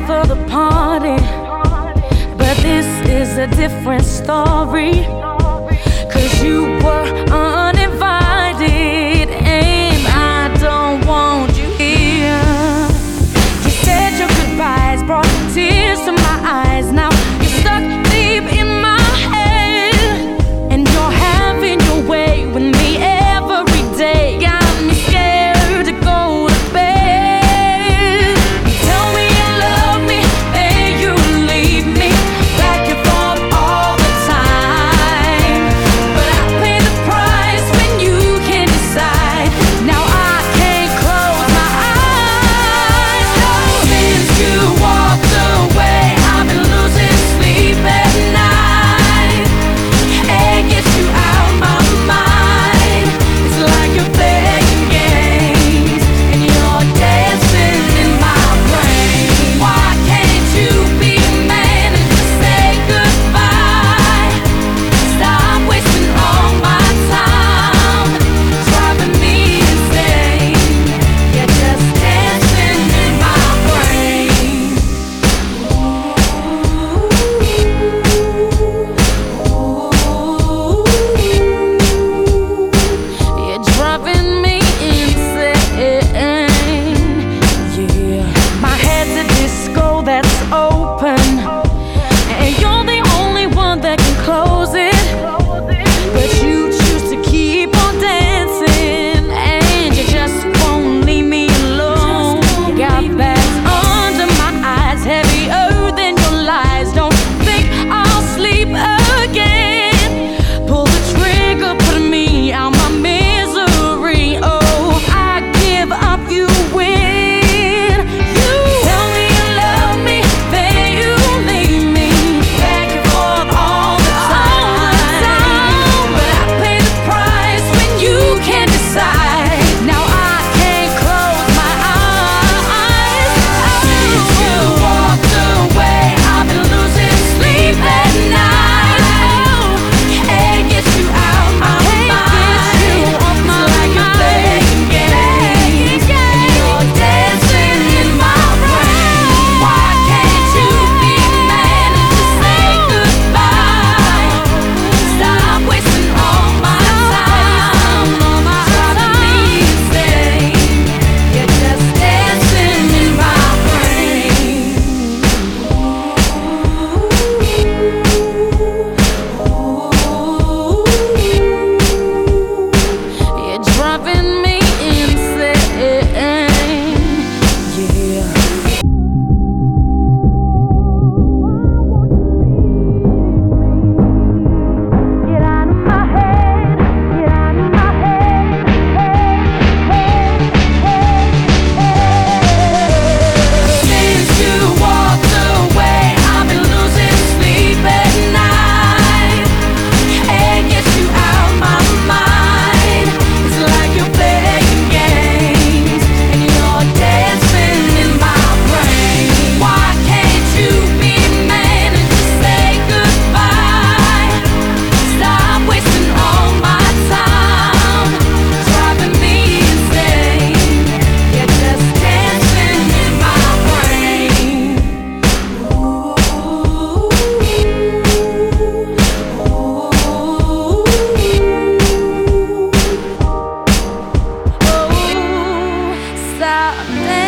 for the party, but this is a different story. 'Cause you were uninvited, and I don't want you here. You said your goodbyes brought tears to my eyes. Now you're stuck deep in my head, and you're having your way with me every day. Got me scared to go to bed. You tell me you love me, then you leave me back and forth all the time. But I pay the price when you can't decide. Now I can't close my eyes. No, since you walked away, I've been losing sleep at night. Can't get you out my mind. It's like you're playing games and you're dancing in my brain. Why can't you be a man and just say goodbye? Stop wasting all my time, driving me insane. You're just dancing in my brain. You're driving me insane. Yeah, my head's a disco that's open, and you're the only one that can close it. But you choose to keep on dancing, and you just won't leave me alone. You got bags under my eyes, heavier than your lies. Don't think I'll sleep again. Pull the trigger, put me out my misery. Oh, I give up, you win. You tell me you love me, then you leave me back and forth all the time. But I pay the price when you can't decide. Now I can't close my eyes. Since you walked away, I've been losing sleep at night. Oh, can't get you out my mind. It's like you're playing games and you're dancing in my brain. Why can't you be a man and just say goodbye? Stop wasting all my time, driving me insane. You're just dancing in my brain. You're driving me insane. Yeah. Get out of my head, get out of my head, Since you walked away, I've been losing sleep at night. Can't get you out my mind. It's like you're playing games and you're dancing in my brain. Why can't you be a man and just say goodbye? Stop wasting all my time, driving me insane. You're just dancing in my brain. Oh, stop